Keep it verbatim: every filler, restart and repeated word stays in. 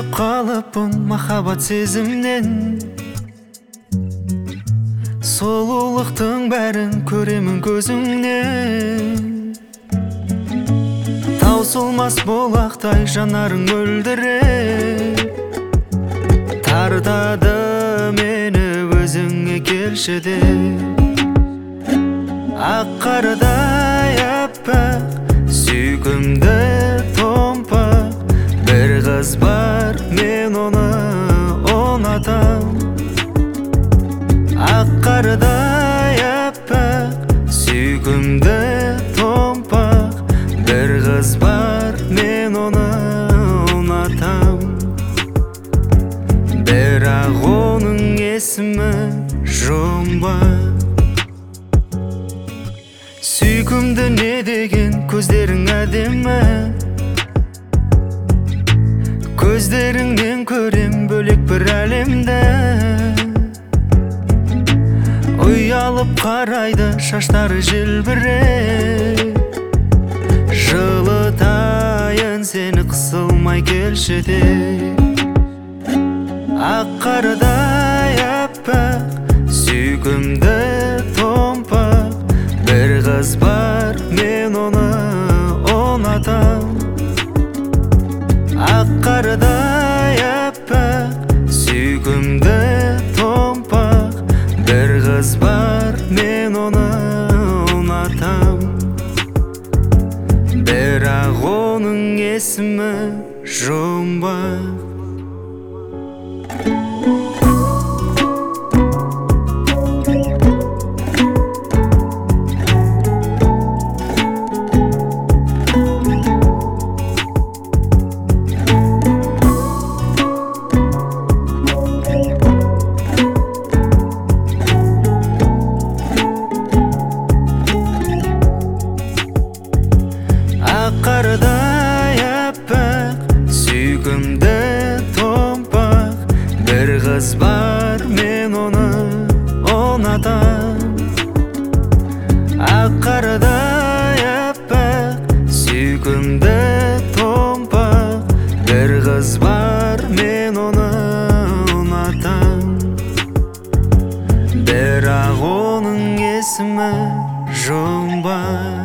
Тайып қалыппын махаббат сезімнен, сұлулықтың бәрін көремін көзіңнен. Таусылмас болақтай жанарың мөлдіреп, тартады мені өзіңе келші деп. Ақ қардай аппақ, сүйкімді томпақ, бір қыз бар, мен оны ұнатам. Ақ қардай аппақ, сүйкімді томпақ, бір қыз бар, мен оны ұнатам. Бірақ оның есімі жұмбақ. Сүйкімді не деген көздерің әдемі, көздеріңнен көрем бөлек бір әлемді. Ұялып қарайды шаштары желбіреп, жылытайын сені қысылмай келші деп. Ақ қардай аппақ, сүйкімді томпақ, бір қыз бар, мен оны ұнатам. Ақ қардай аппақ, сүйкімді томпақ, бір қыз бар, мен оны ұнатам. Бірақ оның есімі жұмбақ. Ақ қардай аппақ, сүйкімді томпақ, бір қыз бар, мен оны ұнатам. Ақ қардай аппақ, сүйкімді томпақ, бір қыз бар, мен оны ұнатам. Бірақ оның есімі жұмбақ.